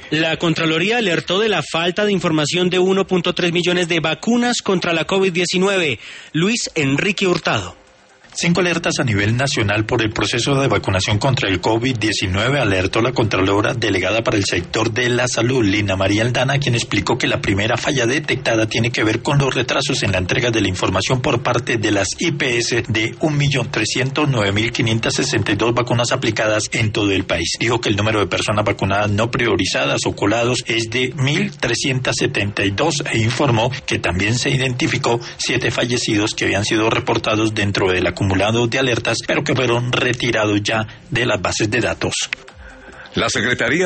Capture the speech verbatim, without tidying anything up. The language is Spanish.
La Contraloría alertó de la falta de información de uno punto tres millones de vacunas contra la COVID diecinueve. Luis Enrique Hurtado. Cinco alertas a nivel nacional por el proceso de vacunación contra el COVID diecinueve, alertó la Contralora delegada para el sector de la salud, Lina María Aldana, quien explicó que la primera falla detectada tiene que ver con los retrasos en la entrega de la información por parte de las I P S de un millón trescientos nueve mil quinientas sesenta y dos vacunas aplicadas en todo el país. Dijo que el número de personas vacunadas no priorizadas o colados es de mil trescientos setenta y dos e informó que también se identificó siete fallecidos que habían sido reportados dentro de la acumulado de alertas, pero que fueron retirados ya de las bases de datos. La Secretaría